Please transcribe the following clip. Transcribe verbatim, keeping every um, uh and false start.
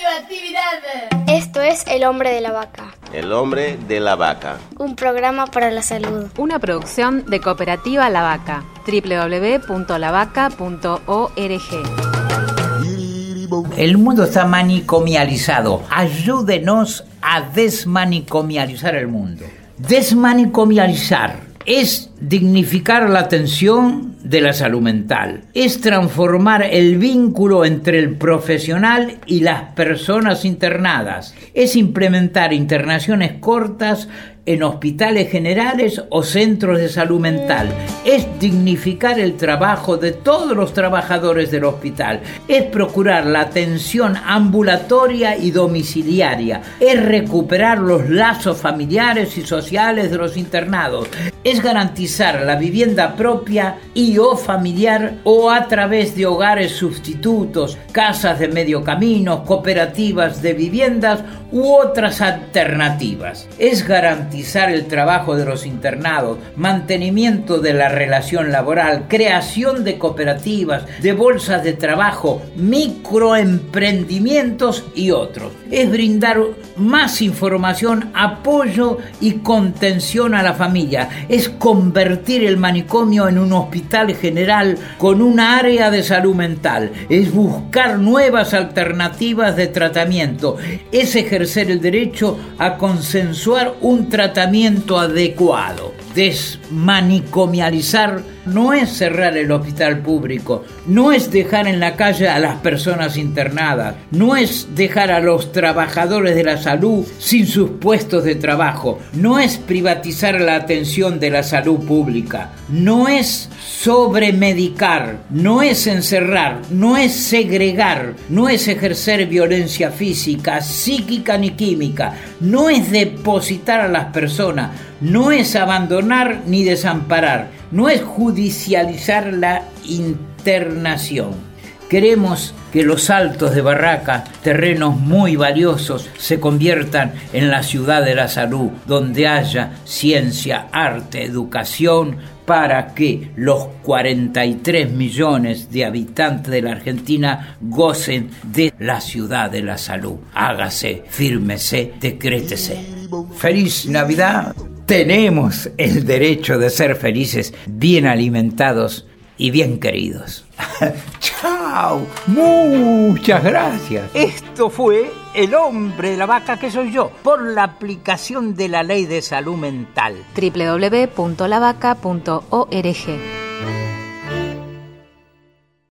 radioactividad. Esto es El Hombre de la Vaca. El Hombre de la Vaca. Un programa para la salud. Una producción de Cooperativa La Vaca. doble u doble u doble u punto la vaca punto org. El mundo está manicomializado. Ayúdenos a desmanicomializar el mundo. Desmanicomializar es dignificar la atención de la salud mental. Es transformar el vínculo entre el profesional y las personas internadas. Es implementar internaciones cortas en hospitales generales o centros de salud mental. Es dignificar el trabajo de todos los trabajadores del hospital. Es procurar la atención ambulatoria y domiciliaria. Es recuperar los lazos familiares y sociales de los internados. Es garantizar la vivienda propia y o familiar o a través de hogares sustitutos, casas de medio camino, cooperativas de viviendas u otras alternativas. Es garantizar el trabajo de los internados, mantenimiento de la relación laboral, creación de cooperativas, de bolsas de trabajo, microemprendimientos y otros. Es brindar más información, apoyo y contención a la familia. Es convertir el manicomio en un hospital general con un área de salud mental. Es buscar nuevas alternativas de tratamiento. Es ejercer el derecho a consensuar un tratamiento adecuado. Desmanicomializar no es cerrar el hospital público, no es dejar en la calle a las personas internadas, no es dejar a los trabajadores de la salud sin sus puestos de trabajo, no es privatizar la atención de la salud pública, no es sobremedicar, no es encerrar, no es segregar, no es ejercer violencia física, psíquica ni química, no es depositar a las personas, no es abandonar ni desamparar, no es judicializar la internación. Queremos que los altos de Barraca, terrenos muy valiosos, se conviertan en la ciudad de la salud, donde haya ciencia, arte, educación, para que los cuarenta y tres millones de habitantes de la Argentina gocen de la ciudad de la salud. Hágase, fírmese, decrétese. ¡Feliz Navidad! Tenemos el derecho de ser felices, bien alimentados y bien queridos. ¡Chao! Muchas gracias. Esto fue El Hombre de la Vaca, que soy yo, por la aplicación de la Ley de Salud Mental. doble u doble u doble u punto la vaca punto org.